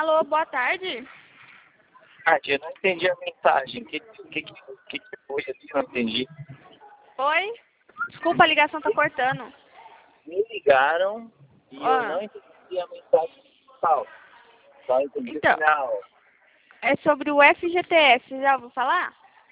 Alô, boa tarde. Eu não entendi a mensagem. O que foi ali? Não entendi. Oi? Desculpa, a ligação tá cortando. Me ligaram e eu Ó, não entendi a mensagem principal. Só entendi o então, final. é sobre o FGTS, você já ouviu falar?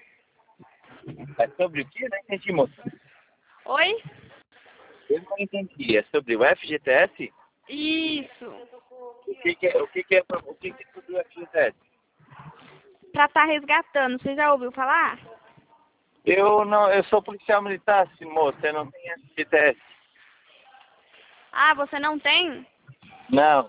É sobre o que? Eu não entendi, moça. Oi? Eu não entendi. É sobre o FGTS? Isso. O que é sobre o FGTS? Pra tá resgatando, você já ouviu falar? Eu sou policial militar, moça. Eu não tenho FGTS. Ah, você não tem? Não.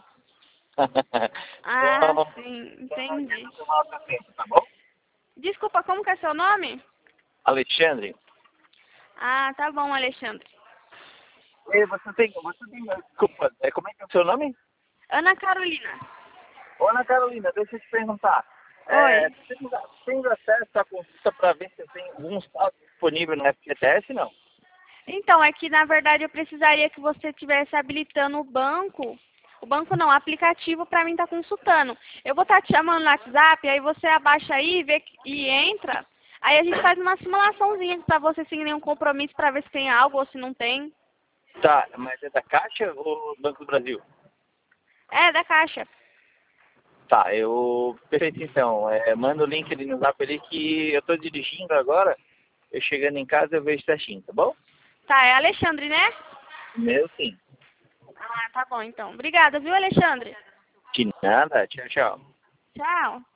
Ah, sim, entendi. Tomar o seu tempo, tá bom? Desculpa, como que é seu nome? Alexandre? Ah, tá bom, Alexandre. Você tem, desculpa, como é que é o seu nome? Ana Carolina. Ô, Ana Carolina, deixa eu te perguntar. Oi. Tem acesso à consulta para ver se tem algum saldo disponível no FGTS, não? Então, é que na verdade eu precisaria que você estivesse habilitando o banco não, o aplicativo para mim estar consultando. Eu vou estar te chamando no WhatsApp, aí você abaixa aí e entra. Aí a gente faz uma simulaçãozinha para você sem nenhum compromisso para ver se tem algo ou se não tem. Tá, mas é da Caixa ou Banco do Brasil? É, da Caixa. Tá, perfeito então. Manda o link ali no Zap ali que eu tô dirigindo agora. Eu chegando em casa eu vejo certinho, tá bom? Tá, é Alexandre, né? Meu sim. Ah, tá bom então. Obrigada, viu, Alexandre? De nada, tchau, tchau. Tchau.